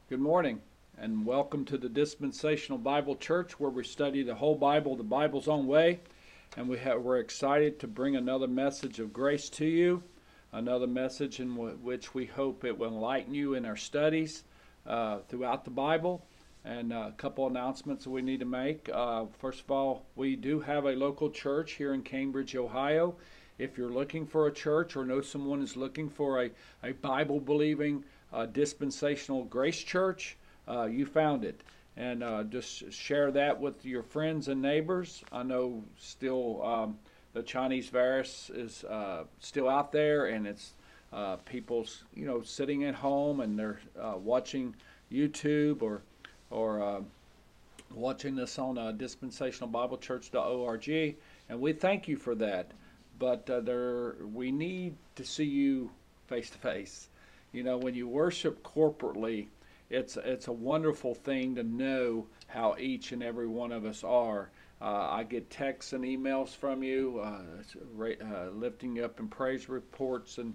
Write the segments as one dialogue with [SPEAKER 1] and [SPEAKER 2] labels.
[SPEAKER 1] Good morning, and welcome to the Dispensational Bible Church, where we study the whole Bible, the Bible's own way. And we're excited to bring another message of grace to you, another message in which we hope it will enlighten you in our studies throughout the Bible. And a couple announcements that we need to make. First of all, we do have a local church here in Cambridge, Ohio. If you're looking for a church or know someone is looking for a Bible-believing dispensational grace church, you found it. And just share that with your friends and neighbors. I know still the Chinese virus is still out there, and it's people's sitting at home and they're watching YouTube or watching this on dispensationalbiblechurch.org, and we thank you for that. But we need to see you face to face. When you worship corporately, it's a wonderful thing to know how each and every one of us are. I get texts and emails from you, lifting you up in praise reports and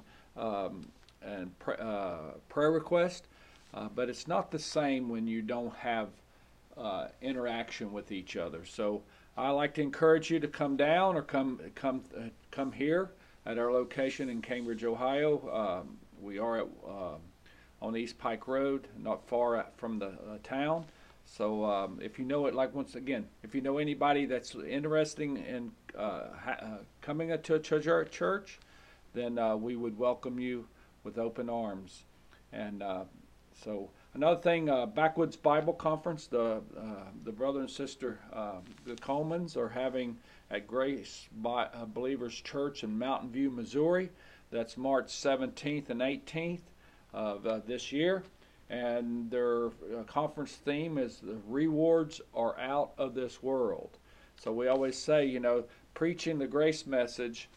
[SPEAKER 1] prayer requests. But it's not the same when you don't have interaction with each other. So I like to encourage you to come down or come here at our location in Cambridge, Ohio. We are on East Pike Road, not far from the town. So if you know it, if you know anybody that's interested in coming to a church, then we would welcome you with open arms. And so another thing, Backwoods Bible Conference, the brother and sister, the Colemans, are having at Grace Believers Church in Mountain View, Missouri. That's March 17th and 18th of this year. And their conference theme is the rewards are out of this world. So we always say, preaching the grace message,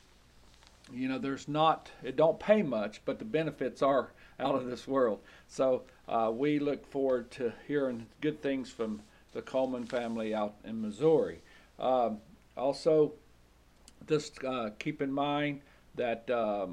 [SPEAKER 1] it don't pay much, but the benefits are out of this world. So we look forward to hearing good things from the Coleman family out in Missouri. Also, just keep in mind that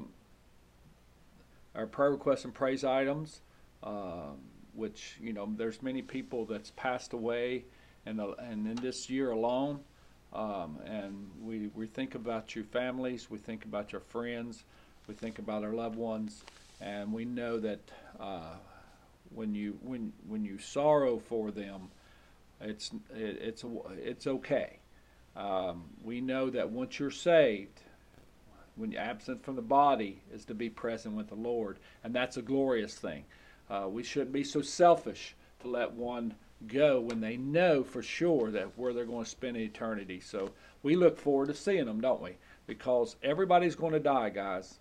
[SPEAKER 1] our prayer requests and praise items, which there's many people that's passed away, and in this year alone, and we think about your families, we think about your friends, we think about our loved ones, and we know that when you sorrow for them, it's okay. We know that once you're saved, when you're absent from the body, is to be present with the Lord, and that's a glorious thing. We shouldn't be so selfish to let one go when they know for sure that where they're going to spend eternity. So we look forward to seeing them, don't we? Because everybody's going to die, guys.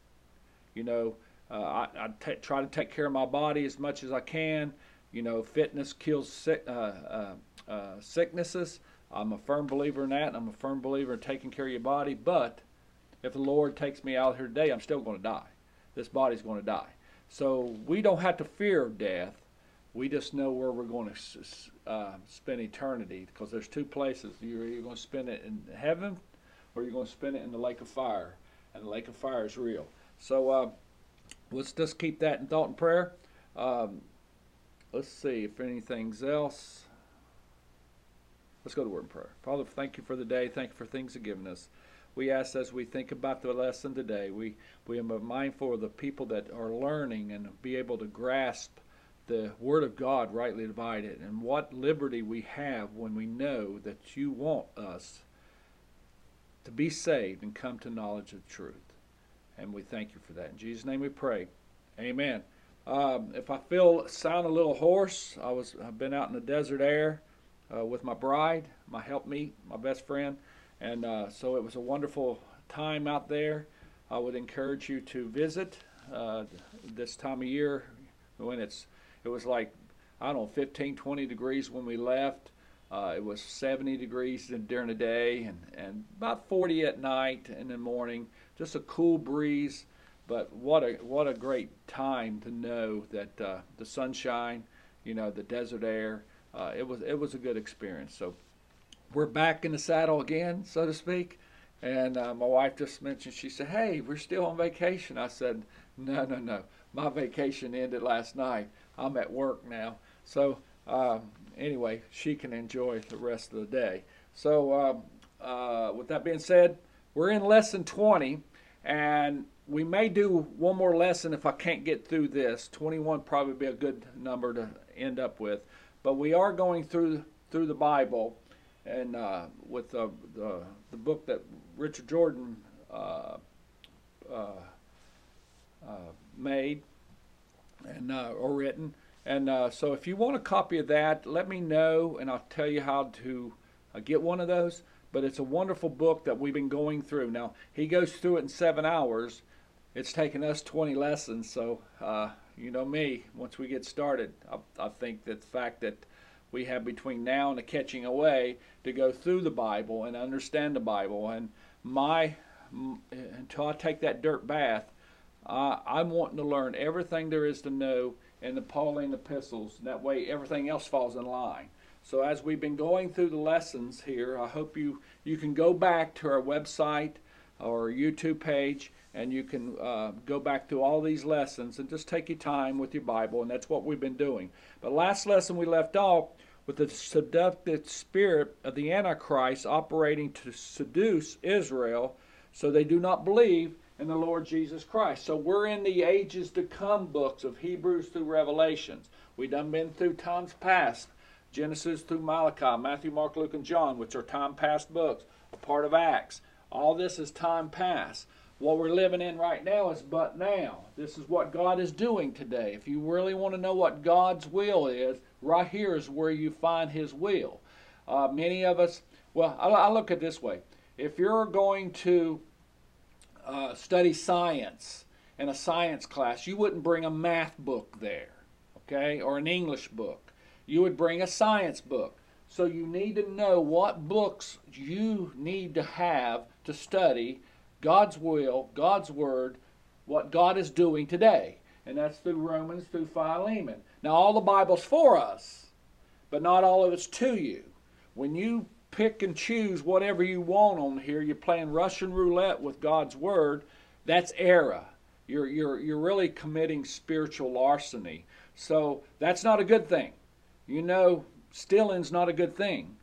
[SPEAKER 1] I try to take care of my body as much as I can. Fitness kills sicknesses. I'm a firm believer in that. I'm a firm believer in taking care of your body. But if the Lord takes me out here today, I'm still going to die. This body's going to die. So we don't have to fear death. We just know where we're going to spend eternity, because there's two places. You're either going to spend it in heaven, or you're going to spend it in the lake of fire. And the lake of fire is real. So let's just keep that in thought and prayer. Let's see if anything's else. Let's go to word and prayer. Father, thank you for the day. Thank you for things you've given us. We ask, as we think about the lesson today, we are mindful of the people that are learning and be able to grasp the Word of God rightly divided, and what liberty we have when we know that you want us to be saved and come to knowledge of truth. And we thank you for that. In Jesus' name we pray. Amen. If I sound a little hoarse, I've been out in the desert air with my bride, my helpmeet, my best friend, and so it was a wonderful time out there. I would encourage you to visit this time of year when it was like, 15, 20 degrees when we left. It was 70 degrees during the day and about 40 at night and in the morning. Just a cool breeze, but what a great time to know that the sunshine, the desert air, it was a good experience. So we're back in the saddle again, so to speak. And my wife just mentioned, she said, "Hey, we're still on vacation." I said, No. My vacation ended last night. I'm at work now. So anyway, she can enjoy the rest of the day. So with that being said, we're in lesson 20, and we may do one more lesson if I can't get through this. 21 probably be a good number to end up with. But we are going through the Bible, and with the book that Richard Jordan made and or written. And so if you want a copy of that, let me know, and I'll tell you how to get one of those. But it's a wonderful book that we've been going through. Now, he goes through it in 7 hours. It's taken us 20 lessons, so you know me, once we get started, I think that the fact that we have between now and the catching away to go through the Bible and understand the Bible, and until I take that dirt bath, I'm wanting to learn everything there is to know in the Pauline epistles. That way everything else falls in line. So as we've been going through the lessons here, I hope you can go back to our website or YouTube page, and you can go back through all these lessons and just take your time with your Bible, and that's what we've been doing. But last lesson we left off with the seductive spirit of the Antichrist operating to seduce Israel so they do not believe in the Lord Jesus Christ. So we're in the ages to come books of Hebrews through Revelations. We done been through times past, Genesis through Malachi, Matthew, Mark, Luke, and John, which are time past books, a part of Acts. All this is time past. What we're living in right now is but now. This is what God is doing today. If you really want to know what God's will is, right here is where you find His will. Many of us, well, I look at it this way. If you're going to study science in a science class, you wouldn't bring a math book there, okay, or an English book. You would bring a science book. So you need to know what books you need to have to study God's will, God's Word, what God is doing today. And that's through Romans, through Philemon. Now all the Bible's for us, but not all of it's to you. When you pick and choose whatever you want on here, you're playing Russian roulette with God's Word, that's error. You're really committing spiritual larceny. So that's not a good thing. You know, stealing's not a good thing.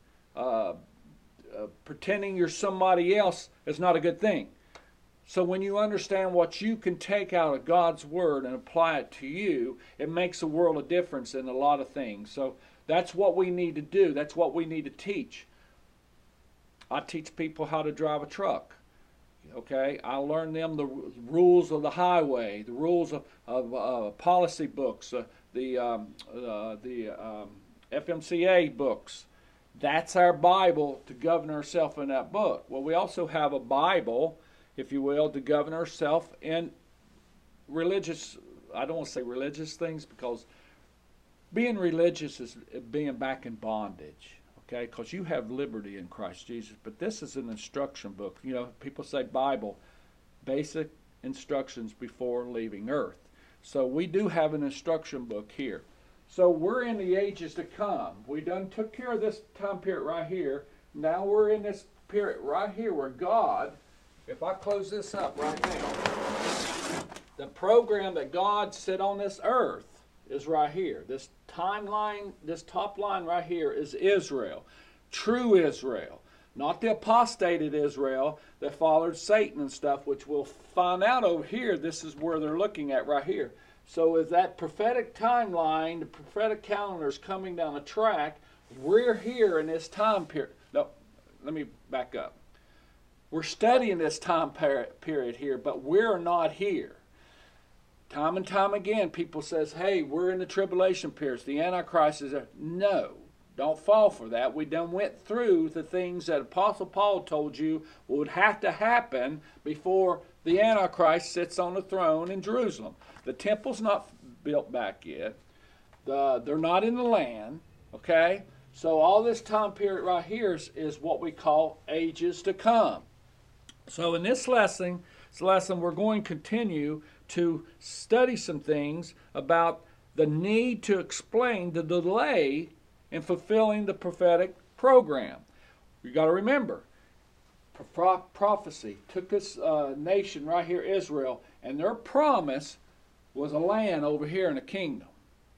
[SPEAKER 1] Pretending you're somebody else is not a good thing. So when you understand what you can take out of God's Word and apply it to you, it makes a world of difference in a lot of things. So that's what we need to do. That's what we need to teach. I teach people how to drive a truck. Okay, I learn them the rules of the highway, the rules of policy books, the FMCA books. That's our Bible to govern ourselves in that book. Well, we also have a Bible, if you will, to govern ourselves in religious, I don't want to say religious things, because being religious is being back in bondage, okay? Because you have liberty in Christ Jesus. But this is an instruction book. You know, people say Bible, basic instructions before leaving earth. So we do have an instruction book here. So we're in the ages to come. We done took care of this time period right here. Now we're in this period right here where God, if I close this up right now, the program that God set on this earth is right here. This timeline, this top line right here is Israel. True Israel. Not the apostated Israel that followed Satan and stuff, which we'll find out over here. This is where they're looking at right here. So as that prophetic timeline, the prophetic calendar is coming down the track, we're here in this time period. No, let me back up. We're studying this time period here, but we're not here. Time and time again, people says, hey, we're in the tribulation period. The Antichrist is there. No, don't fall for that. We done went through the things that Apostle Paul told you would have to happen before the Antichrist sits on the throne in Jerusalem. The temple's not built back yet. They're not in the land, okay? So all this time period right here is what we call ages to come. So in this lesson, we're going to continue to study some things about the need to explain the delay in fulfilling the prophetic program. You got to remember, prophecy took this nation right here, Israel, and their promise was a land over here in a kingdom.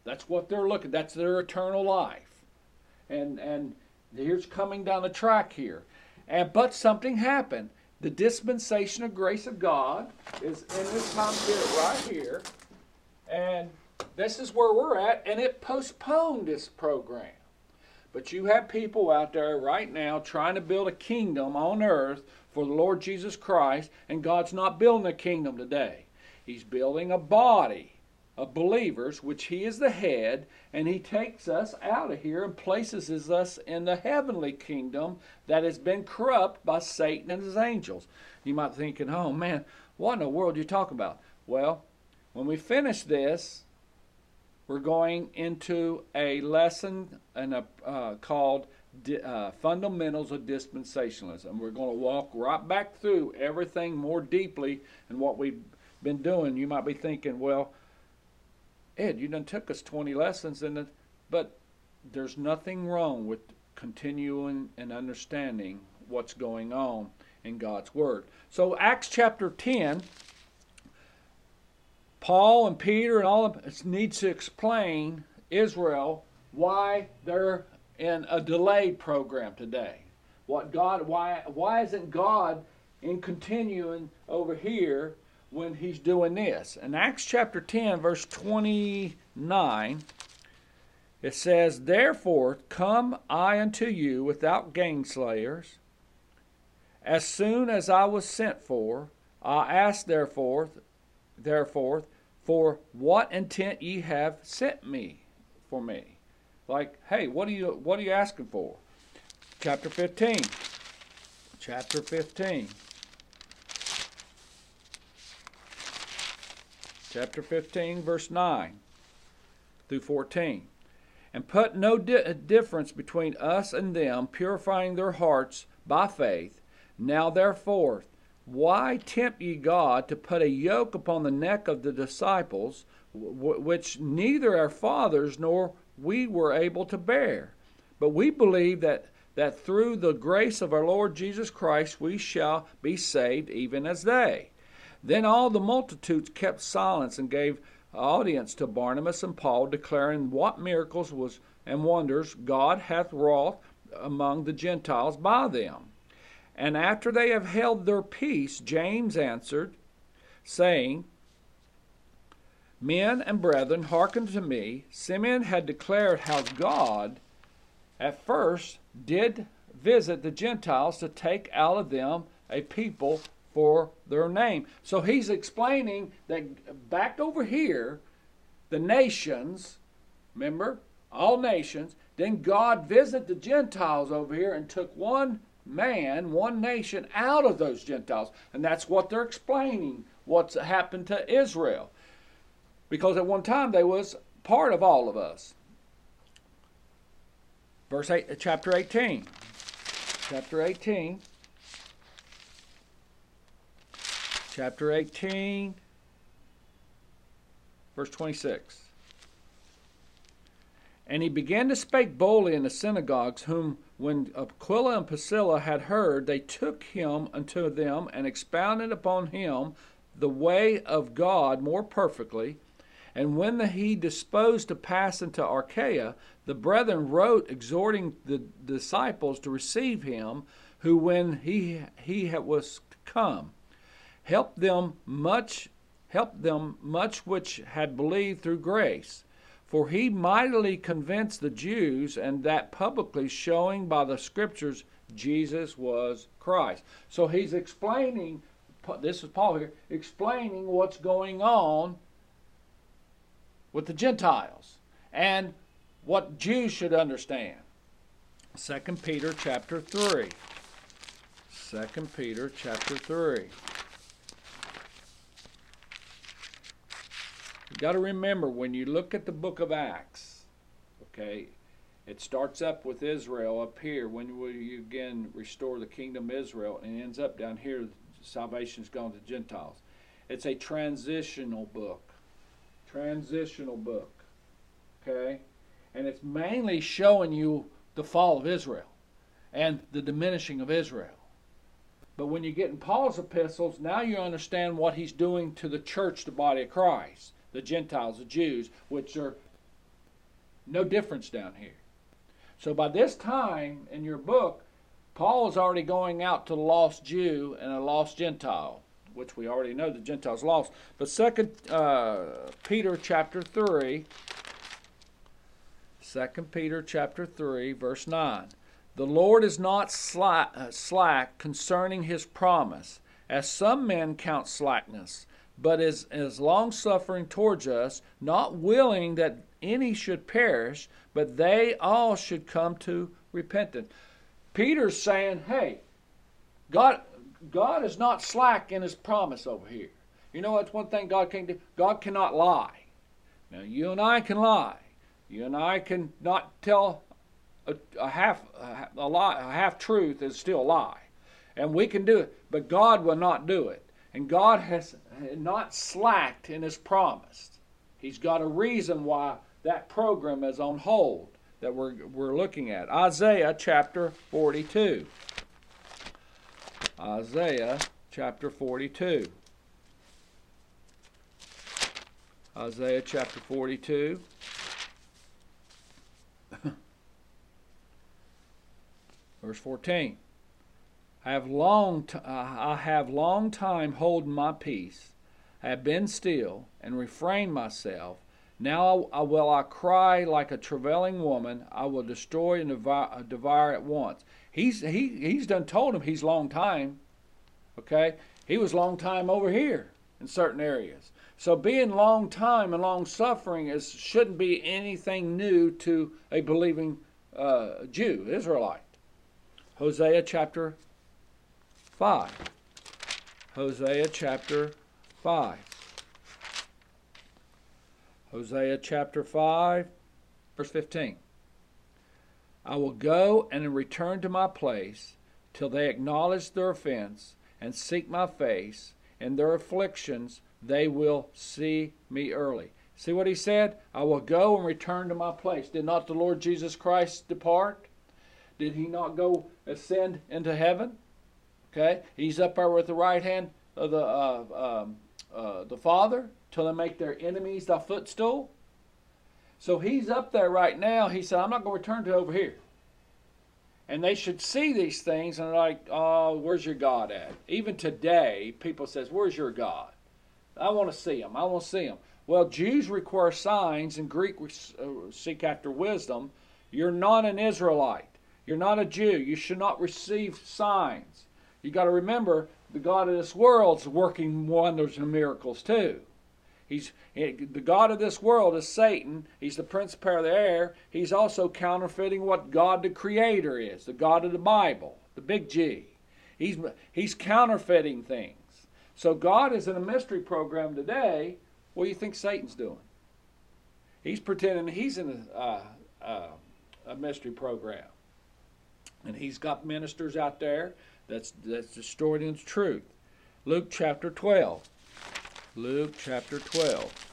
[SPEAKER 1] That's what they're looking. That's their eternal life. And here's coming down the track here. But something happened. The dispensation of grace of God is in this time period right here. And this is where we're at. And it postponed this program. But you have people out there right now trying to build a kingdom on earth for the Lord Jesus Christ, and God's not building a kingdom today. He's building a body of believers, which He is the head, and He takes us out of here and places us in the heavenly kingdom that has been corrupt by Satan and his angels. You might be thinking, oh man, what in the world are you talking about? Well, when we finish this, we're going into a lesson called Fundamentals of Dispensationalism. We're going to walk right back through everything more deeply in what we've been doing. You might be thinking, well, Ed, you done took us 20 lessons, but there's nothing wrong with continuing and understanding what's going on in God's Word. So Acts chapter 10, Paul and Peter and all of them needs to explain Israel why they're in a delayed program today. Why isn't God in continuing over here when He's doing this? In Acts chapter 10, verse 29, it says, Therefore come I unto you without gainslayers. As soon as I was sent for, I asked therefore, for what intent ye have sent me for me? Like, hey, what are you asking for? Chapter 15. Chapter 15. Chapter 15, verse 9 through 14. And put no difference between us and them, purifying their hearts by faith. Now therefore, why tempt ye God to put a yoke upon the neck of the disciples, which neither our fathers nor we were able to bear? But we believe that through the grace of our Lord Jesus Christ we shall be saved, even as they. Then all the multitudes kept silence and gave audience to Barnabas and Paul, declaring what miracles and wonders God hath wrought among the Gentiles by them. And after they have held their peace, James answered, saying, Men and brethren, hearken to me. Simeon had declared how God at first did visit the Gentiles to take out of them a people for their name. So he's explaining that back over here, the nations, remember, all nations, then God visited the Gentiles over here and took one man, one nation out of those Gentiles. And that's what they're explaining, what's happened to Israel. Because at one time they was part of all of us. Verse 8, chapter 18. Chapter 18. Chapter 18, verse 26. And he began to speak boldly in the synagogues, whom when Aquila and Priscilla had heard, they took him unto them and expounded upon him the way of God more perfectly. And when he disposed to pass into Achaia, the brethren wrote, exhorting the disciples to receive him, who when he was come, helped them much which had believed through grace. For he mightily convinced the Jews, and that publicly, showing by the Scriptures Jesus was Christ. So he's explaining, this is Paul here, explaining what's going on with the Gentiles and what Jews should understand. 2 Peter chapter 3. 2 Peter chapter 3. You've got to remember, when you look at the book of Acts, okay, it starts up with Israel up here, when you again restore the kingdom of Israel, and it ends up down here, salvation's gone to Gentiles. It's a transitional book. Transitional book. Okay? And it's mainly showing you the fall of Israel and the diminishing of Israel. But when you get in Paul's epistles, now you understand what he's doing to the church, the body of Christ. The Gentiles, the Jews, which are No difference down here. So by this time in your book, Paul is already going out to the lost Jew and a lost Gentile, which we already know the Gentiles lost. But 2 Peter chapter 3, 2 Peter chapter 3, verse 9. The Lord is not slack concerning his promise, as some men count slackness, but is long-suffering towards us, not willing that any should perish, but they all should come to repentance. Peter's saying, hey, God is not slack in his promise over here. You know what's one thing God can't do? God cannot lie. Now, you and I can lie. You and I can not tell a half truth is still a lie. And we can do it, but God will not do it. And God has not slacked in his promise. He's got a reason why that program is on hold that we're looking at. Isaiah chapter 42. Isaiah chapter 42. Isaiah chapter 42. Verse 14. I have long time holden my peace. I have been still and refrained myself. Now will I cry like a travailing woman. I will destroy and devour at once. He's done told him he's long time. Okay? He was long time over here in certain areas. So being long time and long suffering shouldn't be anything new to a believing Jew, Israelite. Hosea chapter 5. Hosea chapter 5. Hosea chapter 5, verse 15. I will go and return to my place till they acknowledge their offense and seek my face. In their afflictions they will see me early. See what he said? I will go and return to my place. Did not the Lord Jesus Christ depart? Did he not go ascend into heaven? Okay, he's up there with the right hand of the Father till they make their enemies thy footstool. So he's up there right now. He said, I'm not going to return to over here. And they should see these things and they're like, oh, where's your God at? Even today, people says, where's your God? I want to see him. I want to see him. Well, Jews require signs and Greek seek after wisdom. You're not an Israelite. You're not a Jew. You should not receive signs. You got to remember, the God of this world's working wonders and miracles too. The God of this world is Satan. He's the prince of the power of the air. He's also counterfeiting what God the Creator is, the God of the Bible, the big G. He's counterfeiting things. So God is in a mystery program today. What do you think Satan's doing? He's pretending he's in a mystery program. And he's got ministers out there that's distorting the truth. Luke chapter 12. Luke chapter 12.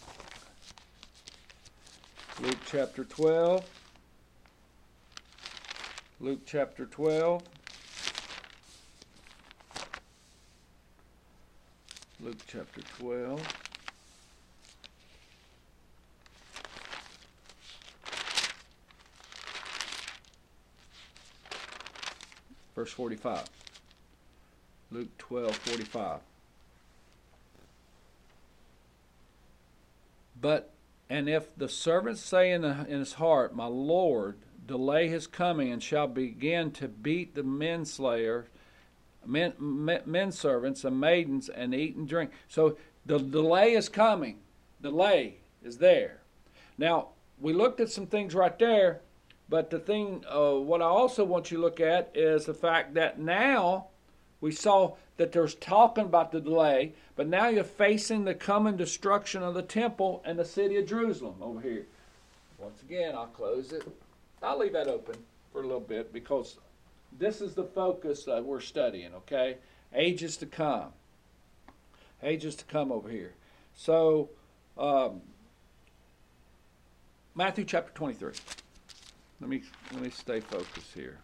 [SPEAKER 1] Luke chapter 12. Luke chapter 12. Luke chapter 12. Verse 45. Luke 12:45. And if the servant say in his heart, my Lord, delay his coming, and shall begin to beat the men servants and maidens, and eat and drink. So the delay is coming. Delay is there. Now, we looked at some things right there, but the thing, what I also want you to look at is the fact that now we saw that there's talking about the delay, but now you're facing the coming destruction of the temple and the city of Jerusalem over here. Once again, I'll close it. I'll leave that open for a little bit because this is the focus that we're studying, okay? Ages to come. Ages to come over here. So, Matthew chapter 23. Let me stay focused here.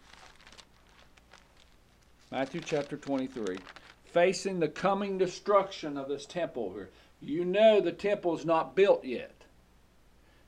[SPEAKER 1] Matthew chapter 23. Facing the coming destruction of this temple here. You know the temple is not built yet.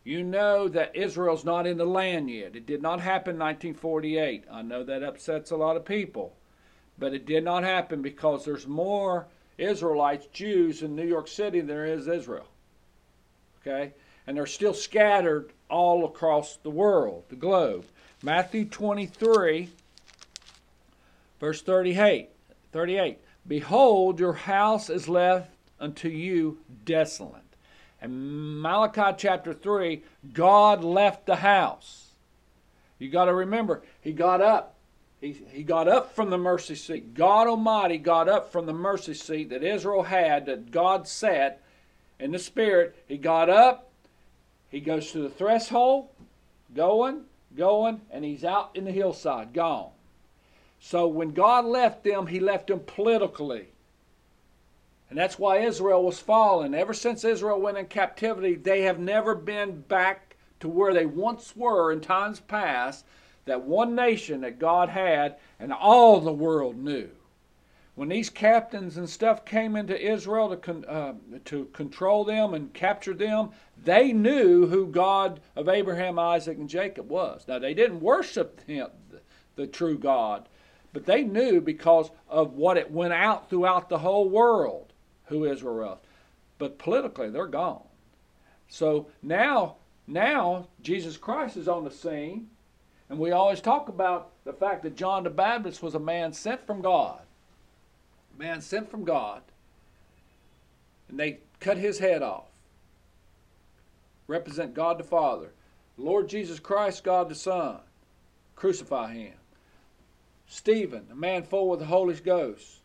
[SPEAKER 1] You know that Israel's not in the land yet. It did not happen in 1948. I know that upsets a lot of people. But it did not happen because there's more Israelites, Jews in New York City than there is Israel. Okay? And they're still scattered all across the world, the globe. Matthew 23, verse 38. Behold, your house is left unto you desolate. And Malachi chapter 3, God left the house. You got to remember, he got up. He got up from the mercy seat. God Almighty got up from the mercy seat that Israel had, that God sat in the Spirit. He got up. He goes to the threshold, going, and he's out in the hillside, gone. So when God left them, he left them politically. And that's why Israel was fallen. Ever since Israel went in captivity, they have never been back to where they once were in times past, that one nation that God had and all the world knew. When these captains and stuff came into Israel to control them and capture them, they knew who God of Abraham, Isaac, and Jacob was. Now, they didn't worship him, the true God, but they knew because of what it went out throughout the whole world who Israel was. But politically, they're gone. So now Jesus Christ is on the scene, and we always talk about the fact that John the Baptist was a man sent from God. A man sent from God. And they cut his head off. Represent God the Father. Lord Jesus Christ, God the Son. Crucify him. Stephen, a man full with the Holy Ghost.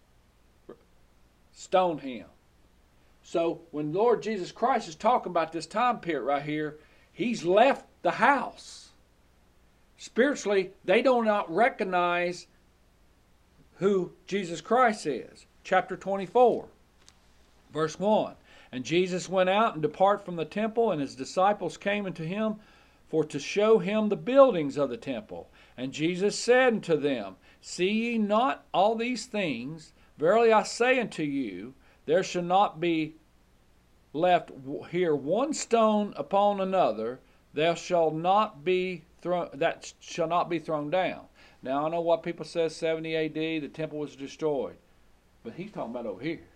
[SPEAKER 1] Stone him. So when Lord Jesus Christ is talking about this time period right here, he's left the house. Spiritually, they do not recognize who Jesus Christ is. Chapter 24, verse 1. And Jesus went out and departed from the temple, and his disciples came unto him for to show him the buildings of the temple. And Jesus said unto them, See ye not all these things? Verily I say unto you, there shall not be left here one stone upon another, that shall not be thrown down. Now I know what people say, 70 A.D. the temple was destroyed, but he's talking about over here.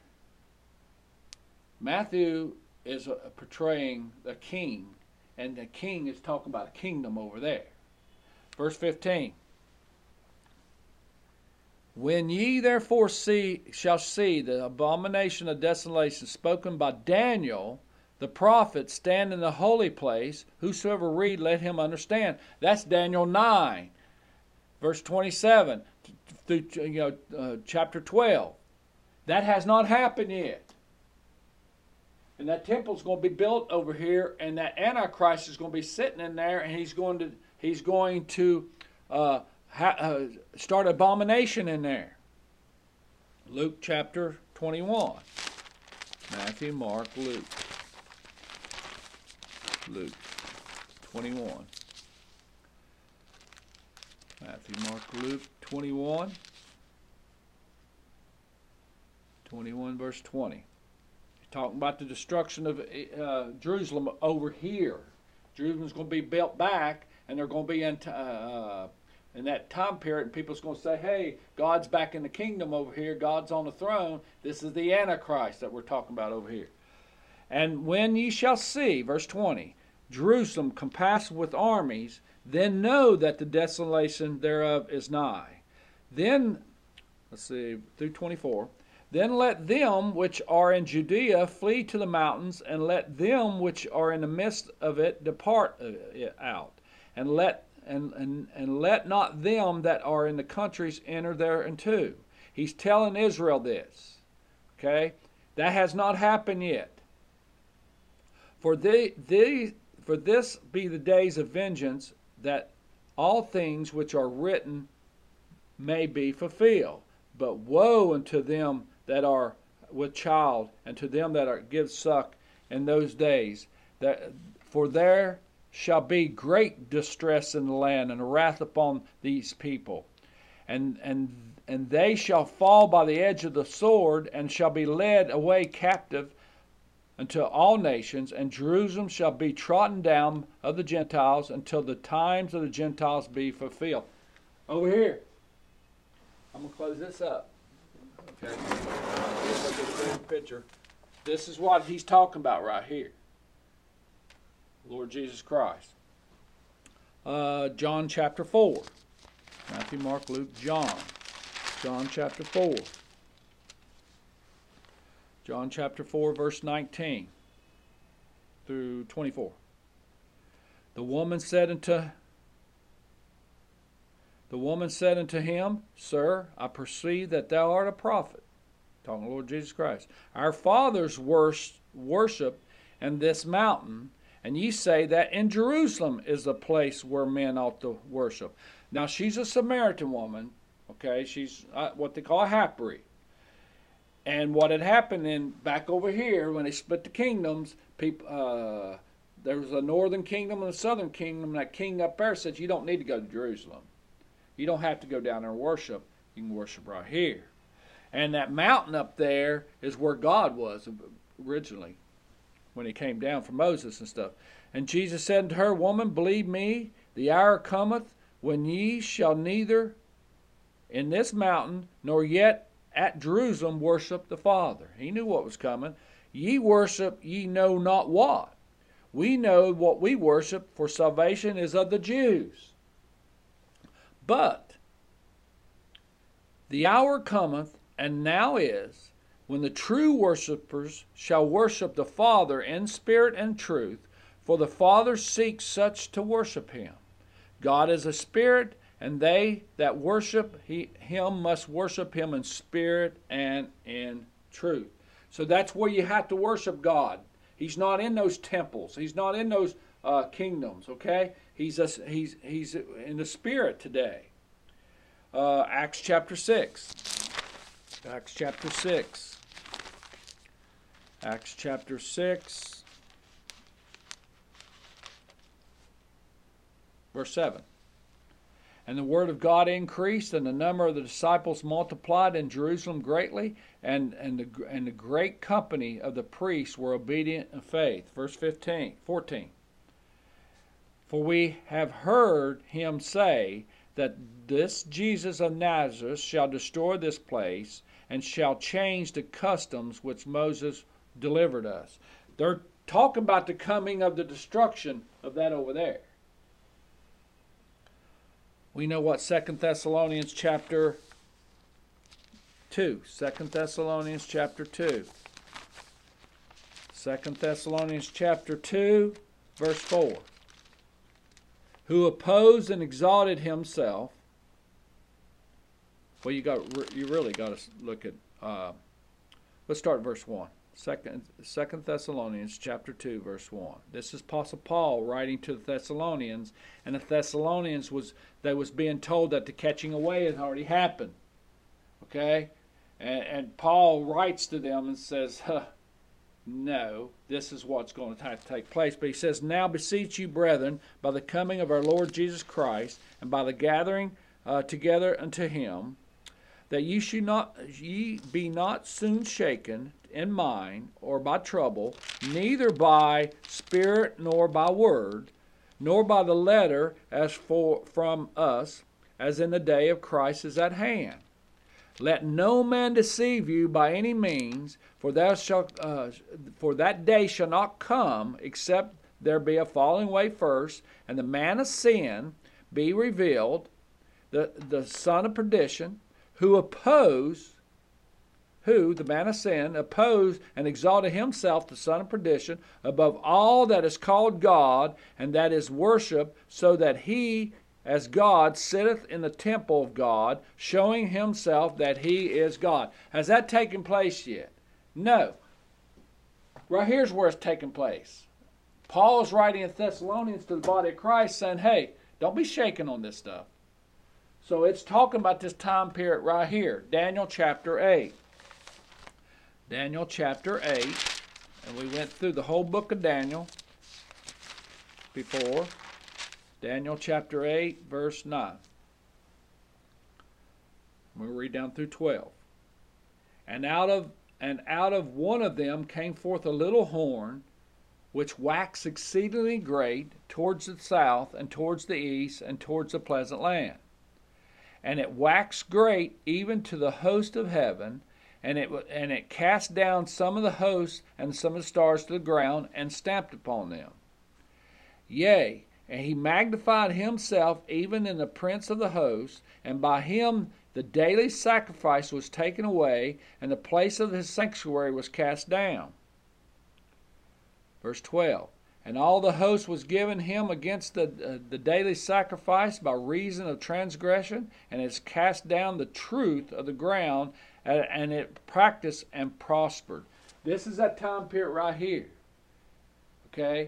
[SPEAKER 1] Matthew is portraying the king, and the king is talking about a kingdom over there. Verse 15. When ye therefore shall see the abomination of desolation spoken by Daniel the prophet stand in the holy place, whosoever read, let him understand. That's Daniel 9, verse 27 through chapter 12. That has not happened yet. And that temple's going to be built over here, and that Antichrist is going to be sitting in there, and he's going to start abomination in there. Luke chapter 21. Matthew, Mark, Luke. Luke 21. Matthew, Mark, Luke 21. 21 verse 20. Talking about the destruction of Jerusalem over here. Jerusalem's going to be built back, and they're going to be in that time period, and people's going to say, hey, God's back in the kingdom over here. God's on the throne. This is the Antichrist that we're talking about over here. And when ye shall see, verse 20, Jerusalem compassed with armies, then know that the desolation thereof is nigh. Then, let's see, through 24, then let them which are in Judea flee to the mountains, and let them which are in the midst of it depart out. And let not them that are in the countries enter thereinto. He's telling Israel this. Okay? That has not happened yet. For this be the days of vengeance, that all things which are written may be fulfilled. But woe unto them that are with child, and to them that give suck in those days. For there shall be great distress in the land, and wrath upon these people. And they shall fall by the edge of the sword, and shall be led away captive unto all nations, and Jerusalem shall be trodden down of the Gentiles until the times of the Gentiles be fulfilled. Over here. I'm going to close this up. Okay. Picture. This is what he's talking about right here. Lord Jesus Christ. John chapter 4. Matthew, Mark, Luke, John. John chapter 4. John chapter 4, verse 19 through 24. The woman said unto him, Sir, I perceive that thou art a prophet. Talking to the Lord Jesus Christ. Our fathers worship in this mountain, and ye say that in Jerusalem is the place where men ought to worship. Now, she's a Samaritan woman. Okay, she's what they call a half-breed. And what had happened back over here when they split the kingdoms, people, there was a northern kingdom and a southern kingdom. And that king up there said, you don't need to go to Jerusalem. You don't have to go down there and worship. You can worship right here. And that mountain up there is where God was originally when he came down for Moses and stuff. And Jesus said to her, Woman, believe me, the hour cometh when ye shall neither in this mountain nor yet at Jerusalem worship the Father. He knew what was coming. Ye worship ye know not what. We know what we worship, for salvation is of the Jews. But the hour cometh, and now is, when the true worshippers shall worship the Father in spirit and truth, for the Father seeks such to worship him. God is a spirit, and they that worship him must worship him in spirit and in truth. So that's where you have to worship God. He's not in those temples. He's not in those kingdoms, okay? He's in the spirit today. Acts chapter 6. Acts chapter 6. Acts chapter 6. Verse 7. And the word of God increased, and the number of the disciples multiplied in Jerusalem greatly, and the great company of the priests were obedient in faith. Verse 14. For we have heard him say that this Jesus of Nazareth shall destroy this place, and shall change the customs which Moses delivered us. They're talking about the coming of the destruction of that over there. We know what 2 Thessalonians chapter 2. 2 Thessalonians chapter 2. 2 Thessalonians chapter 2, verse 4. Who opposed and exalted himself. Well, you really got to look at. Let's start at verse 1. 2 Thessalonians chapter 2, verse 1. This is Apostle Paul writing to the Thessalonians, and the Thessalonians was being told that the catching away had already happened. Okay? And Paul writes to them and says, no, this is what's going to have to take place. But he says, Now beseech you, brethren, by the coming of our Lord Jesus Christ, and by the gathering together unto him, that ye be not soon shaken in mind, or by trouble, neither by spirit, nor by word, nor by the letter as from us, as in the day of Christ is at hand. Let no man deceive you by any means, for that day shall not come, except there be a falling away first, and the man of sin be revealed, the son of perdition, the man of sin, opposed and exalted himself, the son of perdition, above all that is called God, and that is worship, so that he, as God, sitteth in the temple of God, showing himself that he is God. Has that taken place yet? No. Right here's where it's taken place. Paul is writing in Thessalonians to the body of Christ saying, hey, don't be shaken on this stuff. So it's talking about this time period right here. Daniel chapter 8. Daniel chapter 8. And we went through the whole book of Daniel before. Daniel chapter 8, verse 9. We'll read down through 12. And out and out of one of them came forth a little horn, which waxed exceedingly great towards the south, and towards the east, and towards the pleasant land. And it waxed great even to the host of heaven, and it cast down some of the hosts and some of the stars to the ground, and stamped upon them. Yea, and he magnified himself even in the prince of the host, and by him the daily sacrifice was taken away, and the place of his sanctuary was cast down. Verse 12. And all the host was given him against the daily sacrifice by reason of transgression, and has cast down the truth of the ground, and it practiced and prospered. This is that time period right here. Okay?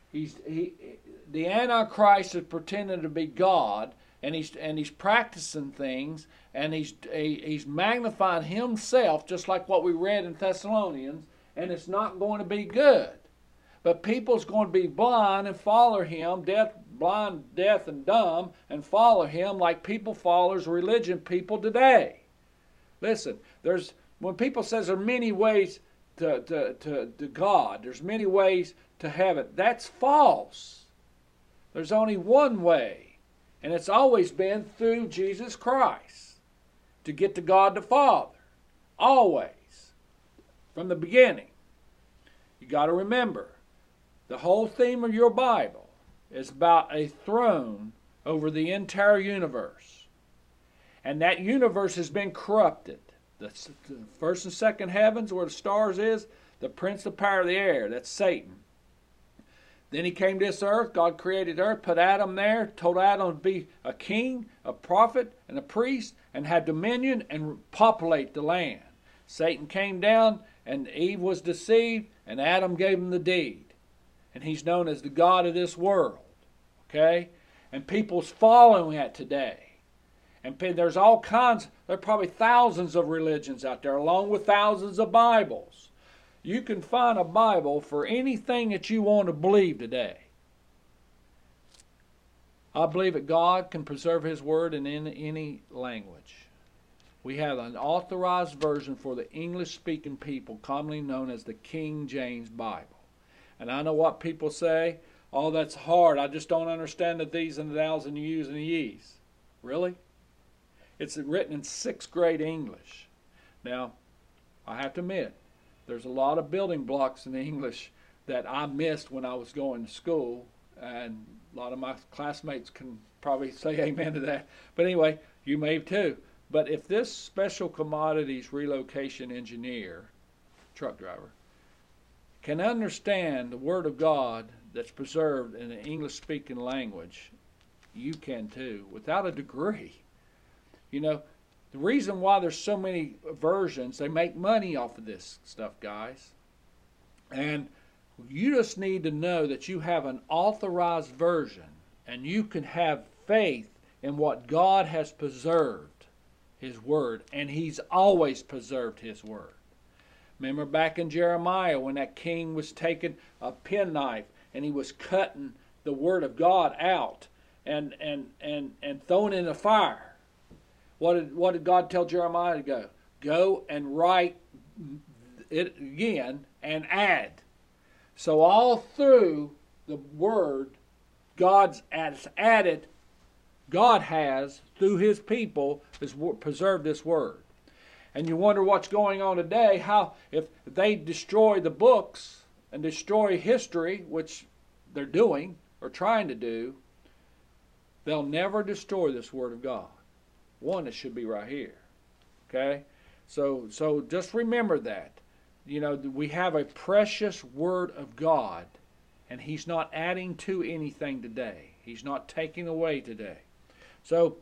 [SPEAKER 1] The Antichrist is pretending to be God, and he's practicing things, and he's magnifying himself, just like what we read in Thessalonians, and it's not going to be good. But people's going to be blind and follow him, blind, deaf, and dumb, and follow him like people follows religion people today. Listen, when people says there are many ways to God, there's many ways to heaven, that's false. There's only one way, and it's always been through Jesus Christ to get to God the Father. Always. From the beginning. You got to remember, the whole theme of your Bible is about a throne over the entire universe. And that universe has been corrupted. The first and second heavens, where the stars is, the prince of power of the air, that's Satan. Then he came to this earth, God created earth, put Adam there, told Adam to be a king, a prophet, and a priest, and have dominion and populate the land. Satan came down, and Eve was deceived, and Adam gave him the deed. And he's known as the God of this world. Okay? And people's following that today. And there's all kinds, there are probably thousands of religions out there, along with thousands of Bibles. You can find a Bible for anything that you want to believe today. I believe that God can preserve his word in any language. We have an authorized version for the English-speaking people, commonly known as the King James Bible. And I know what people say, oh, that's hard. I just don't understand the these and the thous and the yous and the ye's. Really? It's written in 6th grade English. Now, I have to admit, there's a lot of building blocks in English that I missed when I was going to school, and a lot of my classmates can probably say amen to that. But anyway, you may too. But if this special commodities relocation engineer, truck driver, can understand the Word of God that's preserved in the English-speaking language, you can too, without a degree. You know, the reason why there's so many versions, they make money off of this stuff, guys. And you just need to know that you have an authorized version, and you can have faith in what God has preserved, his Word, and he's always preserved his Word. Remember back in Jeremiah when that king was taking a penknife and he was cutting the Word of God out and throwing it in the fire. What did God tell Jeremiah to go? Go and write it again and add. So all through the Word, God has added, God has, through his people, has preserved this Word. And you wonder what's going on today, how if they destroy the books and destroy history, which they're doing or trying to do, they'll never destroy this Word of God. One that should be right here. Okay? So just remember that. You know, we have a precious Word of God, and he's not adding to anything today. He's not taking away today. So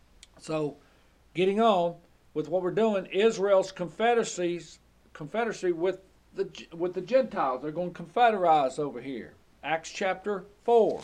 [SPEAKER 1] getting on with what we're doing, Israel's confederacy with the Gentiles. They're going to confederize over here. Acts chapter 4.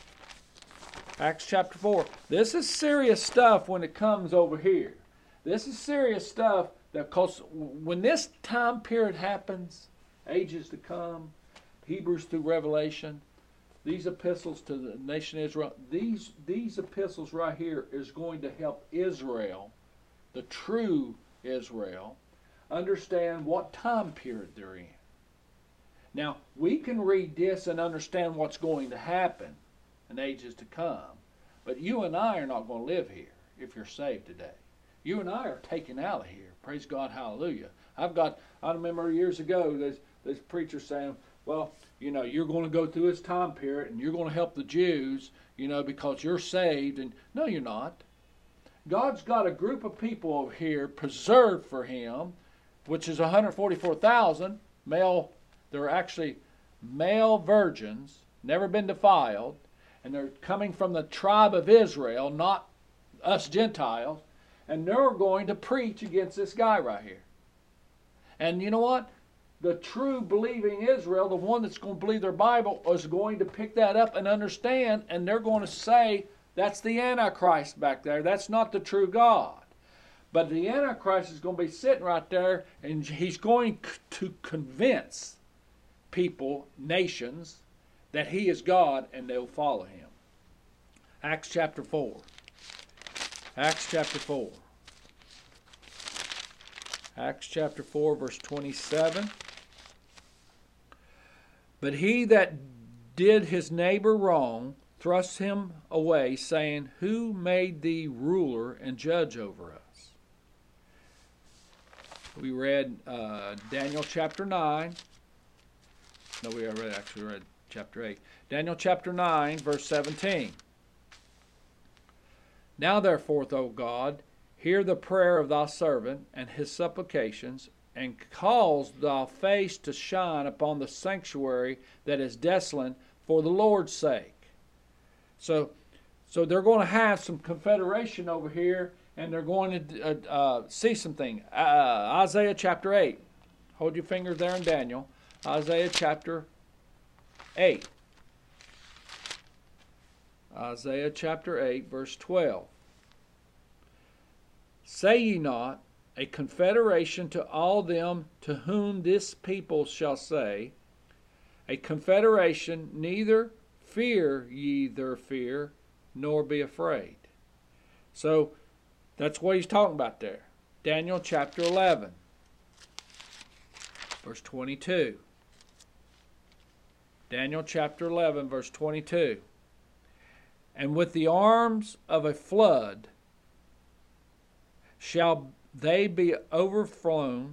[SPEAKER 1] Acts chapter 4. This is serious stuff when it comes over here. This is serious stuff because when this time period happens, ages to come, Hebrews through Revelation, these epistles to the nation of Israel, these epistles right here is going to help Israel, the true Israel, understand what time period they're in. Now, we can read this and understand what's going to happen in ages to come, but you and I are not going to live here if you're saved today. You and I are taken out of here. Praise God, hallelujah. I remember years ago, there's preachers saying, well, you know, you're going to go through this time period and you're going to help the Jews, you know, because you're saved. And no, you're not. God's got a group of people over here preserved for Him, which is 144,000 male. They're actually male virgins, never been defiled, and they're coming from the tribe of Israel, not us Gentiles, and they're going to preach against this guy right here. And you know what? The true believing Israel, the one that's going to believe their Bible, is going to pick that up and understand, and they're going to say, that's the Antichrist back there. That's not the true God. But the Antichrist is going to be sitting right there, and he's going to convince people, nations, that he is God, and they'll follow him. Acts chapter 4. Acts chapter 4. Acts chapter 4, verse 27. But he that did his neighbor wrong thrust him away, saying, Who made thee ruler and judge over us? We read Daniel chapter 9. No, we actually read chapter 8. Daniel chapter 9, verse 17. Now therefore, O God, hear the prayer of thy servant and his supplications, and cause thy face to shine upon the sanctuary that is desolate for the Lord's sake. So they're going to have some confederation over here, and they're going to see something. Isaiah chapter 8. Hold your fingers there in Daniel. Isaiah chapter 8. Isaiah chapter 8, verse 12. Say ye not, a confederation to all them to whom this people shall say, a confederation, neither fear ye their fear, nor be afraid. So that's what he's talking about there. Daniel chapter 11, verse 22. Daniel chapter 11, verse 22. And with the arms of a flood shall they be overflown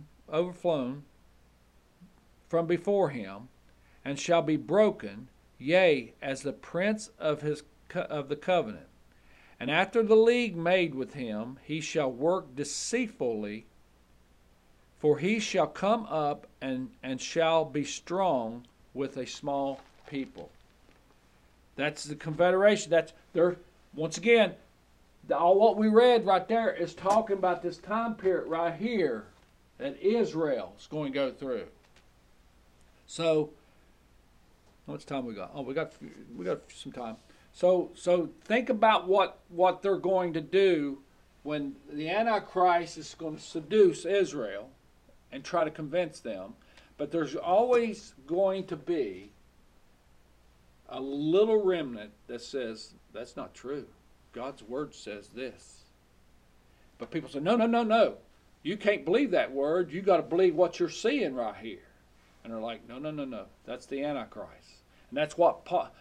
[SPEAKER 1] from before him, and shall be broken, yea, as the prince of the covenant. And after the league made with him, he shall work deceitfully, for he shall come up and shall be strong with a small people. That's the confederation. That's there. Once again, all what we read right there is talking about this time period right here that Israel is going to go through. So, how much time we got? Oh, we got some time. So think about what they're going to do when the Antichrist is going to seduce Israel and try to convince them. But there's always going to be a little remnant that says, that's not true. God's word says this. But people say, no. You can't believe that word. You got to believe what you're seeing right here. And they're like, no. That's the Antichrist. And that's what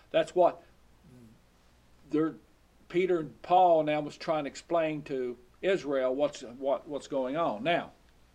[SPEAKER 1] Peter and Paul now was trying to explain to Israel what's going on. Now,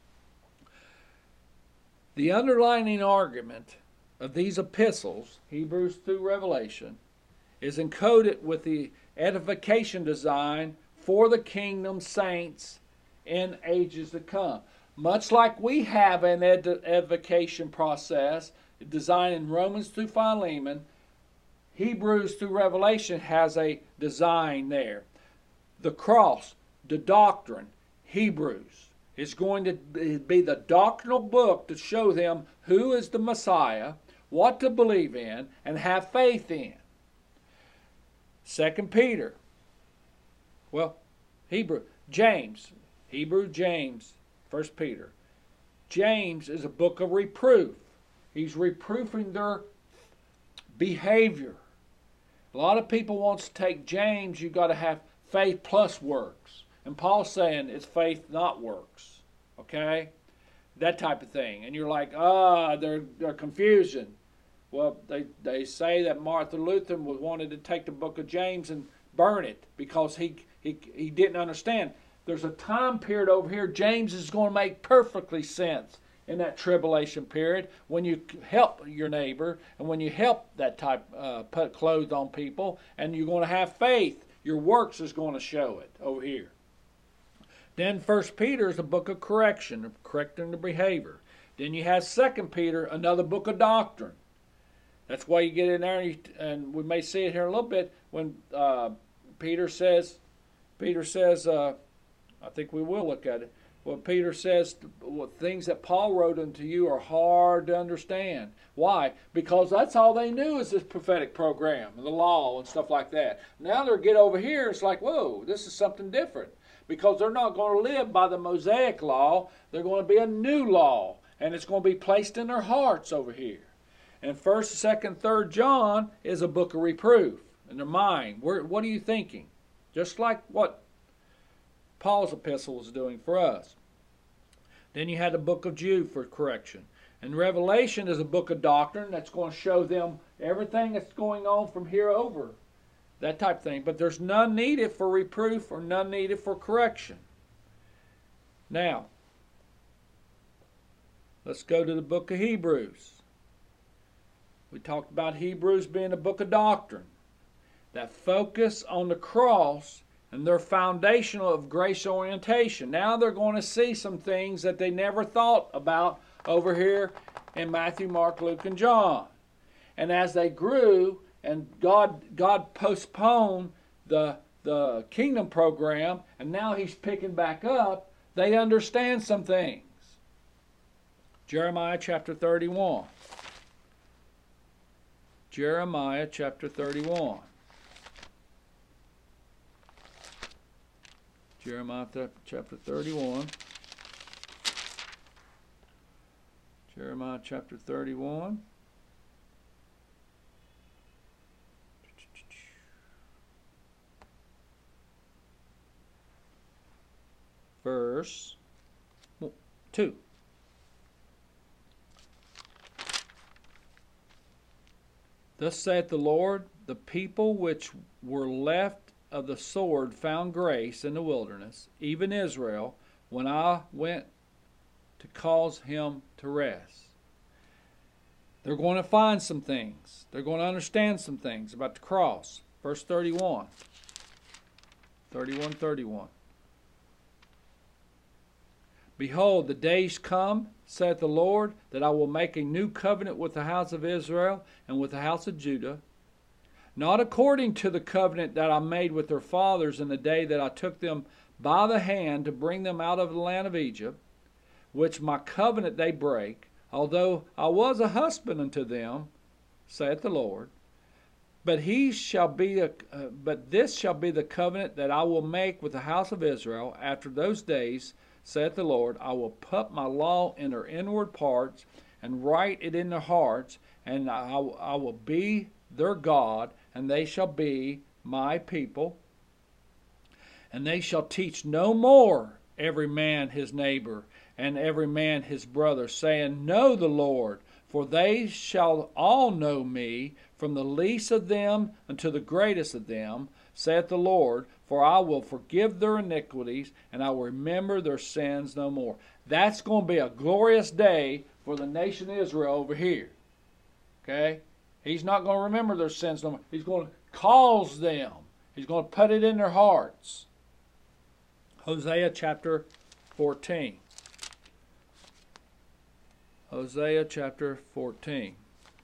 [SPEAKER 1] the underlying argument of these epistles, Hebrews through Revelation, is encoded with the edification design for the kingdom saints in ages to come. Much like we have an edification process designed in Romans through Philemon, Hebrews through Revelation has a design there. The cross, the doctrine, Hebrews, is going to be the doctrinal book to show them who is the Messiah, what to believe in, and have faith in. 2 Peter, James, 1 Peter. James is a book of reproof. He's reproofing their behavior. A lot of people want to take James, you've got to have faith plus works. And Paul's saying it's faith, not works. Okay? that type of thing. And you're like, they're confusion. Well, they say that Martin Luther wanted to take the book of James and burn it because he didn't understand. There's a time period over here. James is going to make perfectly sense in that tribulation period when you help your neighbor and when you help that type put clothes on people, and you're going to have faith. Your works is going to show it over here. Then 1 Peter is a book of correction, of correcting the behavior. Then you have 2 Peter, another book of doctrine. That's why you get in there, and we may see it here a little bit when Peter says, I think we will look at it. Well, Peter says, things that Paul wrote unto you are hard to understand. Why? Because that's all they knew is this prophetic program and the law and stuff like that. Now they get over here, it's like, whoa, this is something different. Because they're not going to live by the Mosaic law. They're going to be a new law, and it's going to be placed in their hearts over here. And 1st, 2nd, 3rd John is a book of reproof in their mind. What are you thinking? Just like what Paul's epistle is doing for us. Then you had the book of Jude for correction. And Revelation is a book of doctrine that's going to show them everything that's going on from here over. That type of thing. But there's none needed for reproof or none needed for correction. Now, let's go to the book of Hebrews. We talked about Hebrews being a book of doctrine that focus on the cross and their foundational of grace orientation. Now they're going to see some things that they never thought about over here in Matthew, Mark, Luke, and John. And as they grew and God postponed the kingdom program, and now he's picking back up, they understand some things. Jeremiah chapter 31. Jeremiah chapter 31. Jeremiah chapter 31. Jeremiah chapter 31. Verse 2. Thus saith the Lord, the people which were left of the sword found grace in the wilderness, even Israel, when I went to cause him to rest. They're going to find some things. They're going to understand some things about the cross. Verse 31. 31. Behold, the days come, saith the Lord, that I will make a new covenant with the house of Israel and with the house of Judah, not according to the covenant that I made with their fathers in the day that I took them by the hand to bring them out of the land of Egypt, which my covenant they break, although I was a husband unto them, saith the Lord. But this shall be the covenant that I will make with the house of Israel after those days, saith the Lord. I will put my law in their inward parts and write it in their hearts, and I will be their God, and they shall be my people. And they shall teach no more every man his neighbor and every man his brother, saying, Know the Lord, for they shall all know me, from the least of them unto the greatest of them, saith the Lord, for I will forgive their iniquities, and I will remember their sins no more. That's going to be a glorious day for the nation of Israel over here. Okay? He's not going to remember their sins no more. He's going to cause them. He's going to put it in their hearts. Hosea chapter 14. Hosea chapter 14.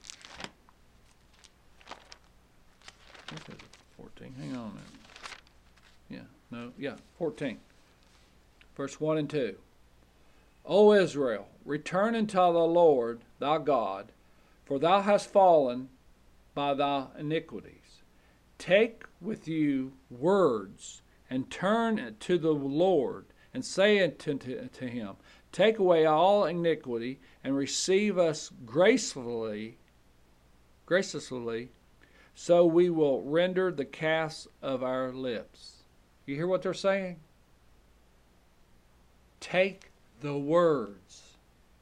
[SPEAKER 1] 14. Hang on a minute. 14. Verse 1 and 2. O Israel, return unto the Lord thy God, for thou hast fallen by thy iniquities. Take with you words, and turn to the Lord, and say unto him, Take away all iniquity, and receive us graciously, so we will render the calves of our lips. You hear what they're saying? Take the words.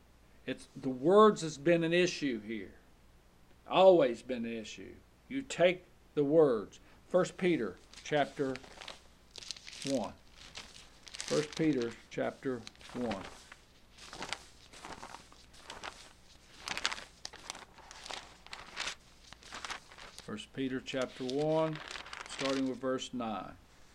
[SPEAKER 1] It's the words has been an issue here. Always been an issue. You take the words. 1 Peter chapter 1. 1 Peter chapter 1. 1 Peter chapter 1, starting with verse 9.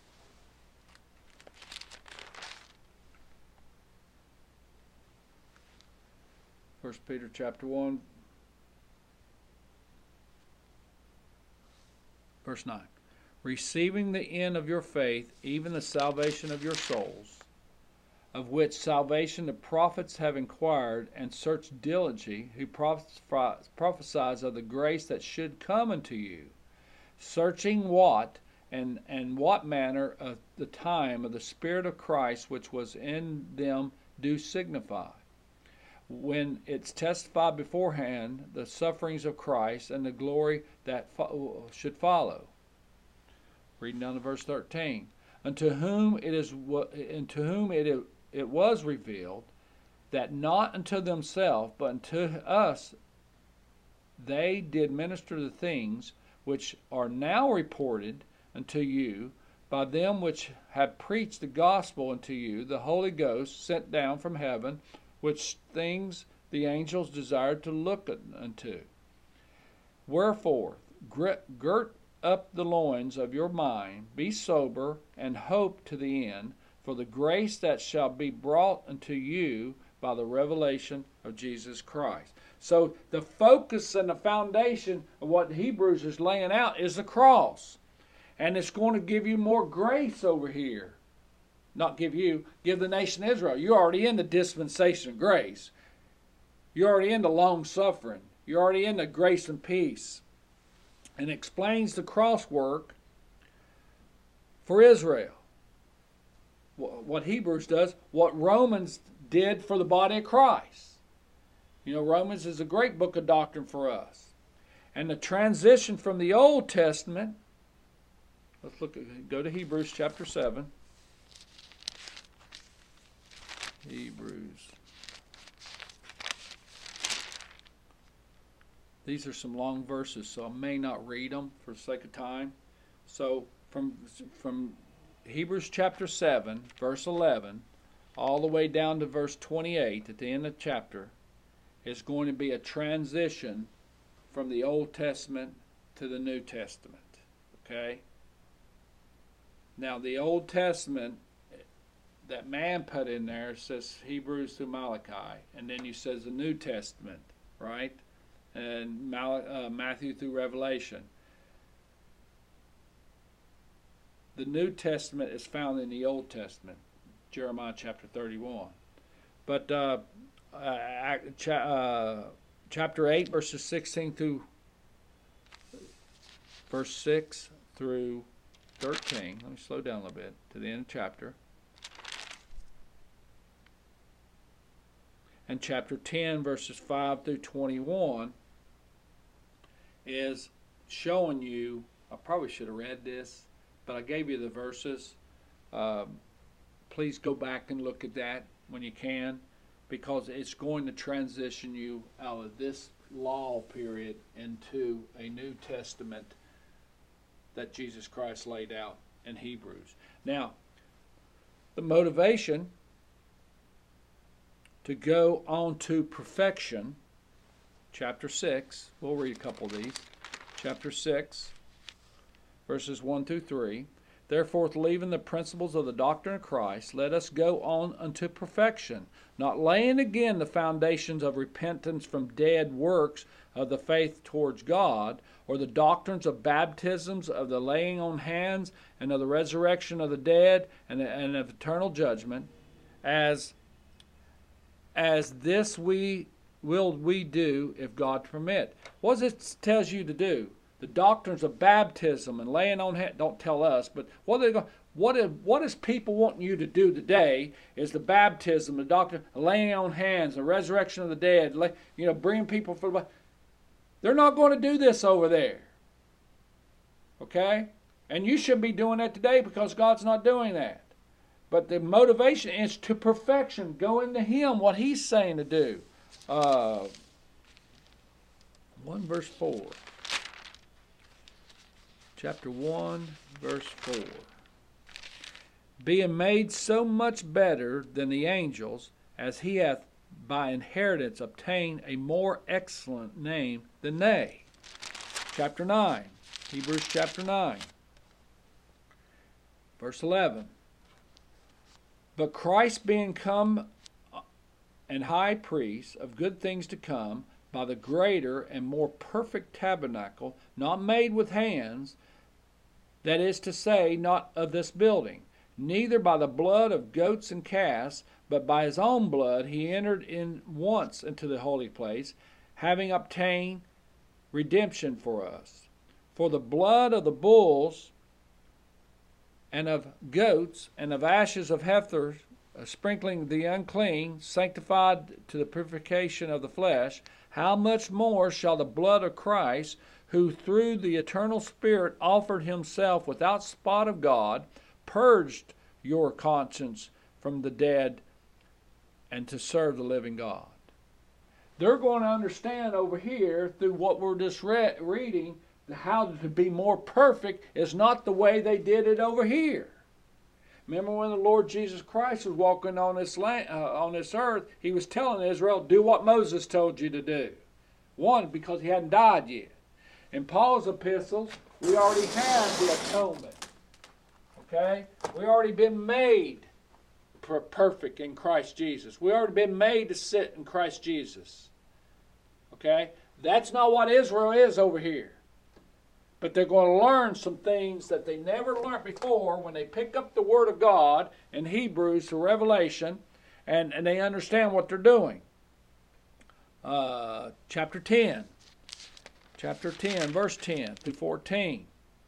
[SPEAKER 1] First Peter chapter 1, verse 9. Receiving the end of your faith, even the salvation of your souls, of which salvation the prophets have inquired and searched diligently, who prophesied of the grace that should come unto you, searching what and what manner of the time of the Spirit of Christ which was in them do signify, when it's testified beforehand the sufferings of Christ and the glory that should follow. Reading down to verse 13. Unto whom it was revealed that not unto themselves, but unto us they did minister the things which are now reported unto you by them which have preached the gospel unto you, the Holy Ghost sent down from heaven, which things the angels desired to look unto. Wherefore, girt up the loins of your mind, be sober, and hope to the end, for the grace that shall be brought unto you by the revelation of Jesus Christ. So the focus and the foundation of what Hebrews is laying out is the cross. And it's going to give you more grace over here. Not give you, give the nation Israel. You're already in the dispensation of grace. You're already in the long suffering. You're already in the grace and peace. And explains the cross work for Israel. What Hebrews does, what Romans did for the body of Christ. You know, Romans is a great book of doctrine for us. And the transition from the Old Testament, go to Hebrews chapter 7. Hebrews. These are some long verses, so I may not read them for the sake of time. So from Hebrews chapter 7, verse 11, all the way down to verse 28 at the end of the chapter, is going to be a transition from the Old Testament to the New Testament. Okay? Now, the Old Testament that man put in there says Hebrews through Malachi, and then you says the New Testament, right? And Matthew through Revelation. The New Testament is found in the Old Testament, Jeremiah chapter 31. But chapter 8, verses 16 through verse 6 through 13. Let me slow down a little bit to the end of the chapter. And chapter 10, verses 5 through 21 is showing you, I probably should have read this, but I gave you the verses. Please go back and look at that when you can, because it's going to transition you out of this law period into a New Testament that Jesus Christ laid out in Hebrews. Now, the motivation to go on to perfection, chapter 6, we'll read a couple of these. Chapter 6, verses 1 through 3. Therefore, leaving the principles of the doctrine of Christ, let us go on unto perfection, not laying again the foundations of repentance from dead works of the faith towards God, or the doctrines of baptisms, of the laying on hands, and of the resurrection of the dead, and of eternal judgment, as this we do if God permit. What does it tells you to do? The doctrines of baptism and laying on hands, don't tell us, but what is people wanting you to do today is the baptism, the doctrine, laying on hands, the resurrection of the dead, bringing people for the. They're not going to do this over there. Okay? And you should be doing that today because God's not doing that. But the motivation is to perfection. Go into Him, what He's saying to do. 1 verse 4. Chapter 1 verse 4. Being made so much better than the angels, as he hath by inheritance obtained a more excellent name than they. Chapter 9. Hebrews chapter 9. Verse 11. But Christ being come and high priest of good things to come, by the greater and more perfect tabernacle, not made with hands, that is to say, not of this building, neither by the blood of goats and calves, but by his own blood he entered in once into the holy place, having obtained redemption for us. For the blood of the bulls and of goats and of ashes of heifers, sprinkling the unclean, sanctified to the purification of the flesh, how much more shall the blood of Christ, who through the eternal Spirit offered himself without spot of God, purged your conscience from the dead and to serve the living God? They're going to understand over here through what we're just reading, how to be more perfect is not the way they did it over here. Remember when the Lord Jesus Christ was walking on this land, on this earth, he was telling Israel, do what Moses told you to do. One, because he hadn't died yet. In Paul's epistles, we already have the atonement. Okay? We already been made perfect in Christ Jesus. We already been made to sit in Christ Jesus. Okay? That's not what Israel is over here. But they're going to learn some things that they never learned before when they pick up the Word of God in Hebrews to Revelation, and they understand what they're doing. Chapter 10. Chapter 10, verse 10 through 14.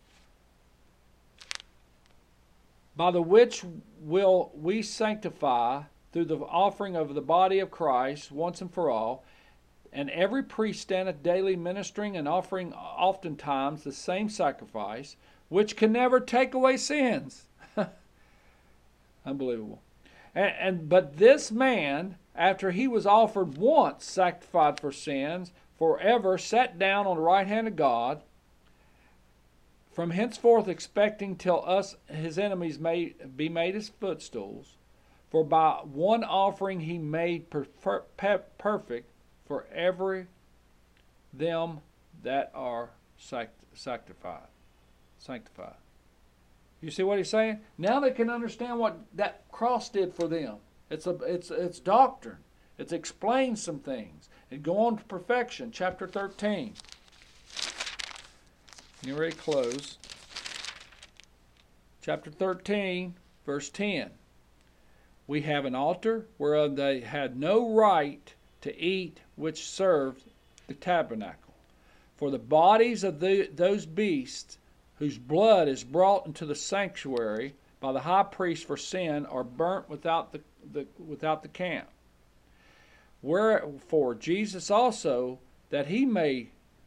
[SPEAKER 1] By the which will we sanctify through the offering of the body of Christ once and for all, and every priest standeth daily ministering and offering oftentimes the same sacrifice, which can never take away sins. Unbelievable. But this man, after he was offered once sacrificed for sins, forever sat down on the right hand of God, from henceforth expecting till us his enemies may be made his footstools. For by one offering he made perfect for every them that are sanctified. You see what he's saying? Now they can understand what that cross did for them. It's doctrine. It explains some things. And go on to perfection, chapter 13. You're ready to close. Chapter 13, verse 10. We have an altar whereof they had no right to eat, which served the tabernacle. For the bodies of those beasts whose blood is brought into the sanctuary by the high priest for sin are burnt without the camp. Wherefore Jesus also, that he might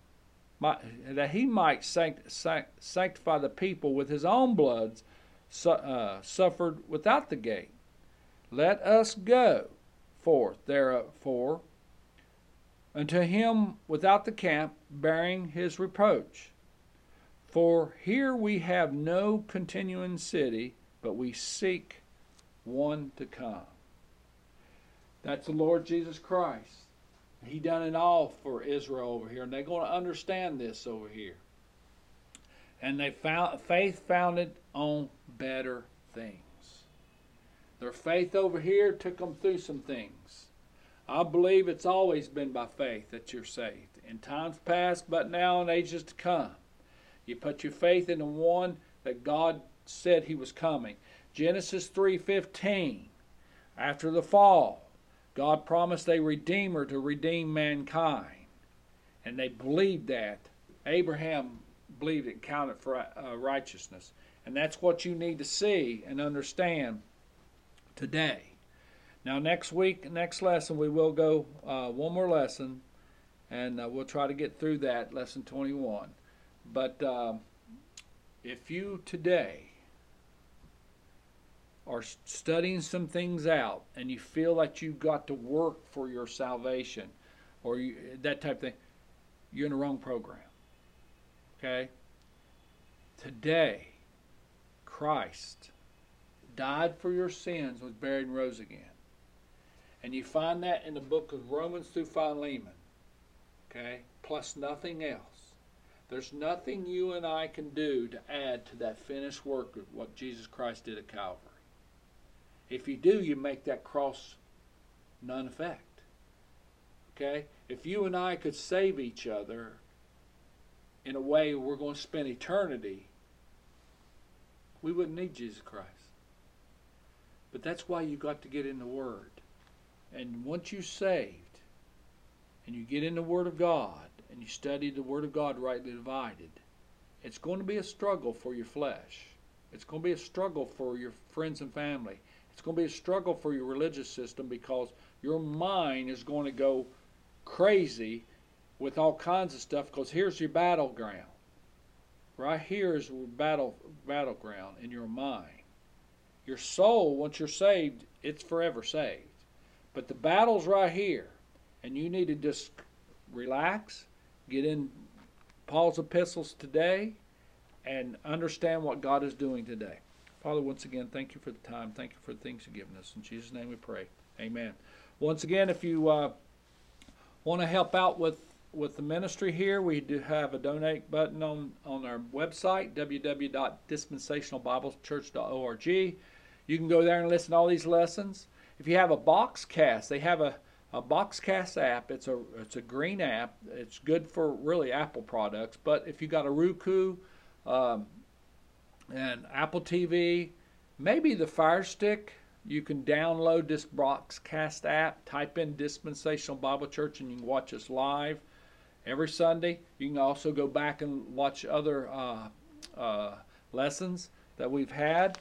[SPEAKER 1] sanctify the people with his own blood, suffered without the gate. Let us go forth therefore unto him without the camp, bearing his reproach. For here we have no continuing city, but we seek one to come. That's the Lord Jesus Christ. He done it all for Israel over here, and they're going to understand this over here. And they found faith founded on better things. Their faith over here took them through some things. I believe it's always been by faith that you're saved. In times past, but now in ages to come. You put your faith in the one that God said he was coming. Genesis 3:15. After the fall, God promised a Redeemer to redeem mankind. And they believed that. Abraham believed it and counted for righteousness. And that's what you need to see and understand today. Now next week, next lesson, we will go one more lesson. And we'll try to get through that, lesson 21. But if you today are studying some things out and you feel that you've got to work for your salvation, or that type of thing, you're in the wrong program. Okay? Today, Christ died for your sins, was buried and rose again. And you find that in the book of Romans through Philemon. Okay? Plus nothing else. There's nothing you and I can do to add to that finished work of what Jesus Christ did at Calvary. If you do, you make that cross none effect. Okay? If you and I could save each other in a way we're going to spend eternity, we wouldn't need Jesus Christ. But that's why you got to get in the Word. And once you're saved, and you get in the Word of God, and you study the Word of God rightly divided, it's going to be a struggle for your flesh. It's going to be a struggle for your friends and family. It's going to be a struggle for your religious system, because your mind is going to go crazy with all kinds of stuff, because here's your battleground. Right here is battleground in your mind. Your soul, once you're saved, it's forever saved. But the battle's right here, and you need to just relax, get in Paul's epistles today, and understand what God is doing today. Father, once again, thank you for the time. Thank you for the things you've given us. In Jesus' name we pray. Amen. Once again, if you want to help out with the ministry here, we do have a donate button on our website, www.dispensationalbiblechurch.org. You can go there and listen to all these lessons. If you have a Boxcast, they have a Boxcast app. It's a green app. It's good for really Apple products. But if you got a Roku and Apple TV, maybe the Fire Stick, you can download this Boxcast app, type in Dispensational Bible Church, and you can watch us live every Sunday. You can also go back and watch other lessons that we've had.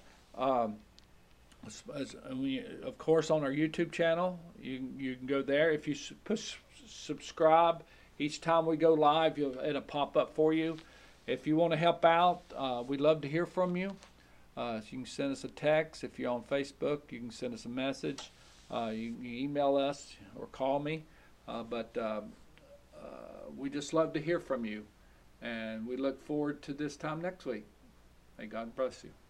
[SPEAKER 1] Of course, on our YouTube channel, you can go there. If you push subscribe, each time we go live, it'll pop up for you. If you want to help out, we'd love to hear from you. So you can send us a text. If you're on Facebook, you can send us a message. You can email us or call me. But we just love to hear from you. And we look forward to this time next week. May God bless you.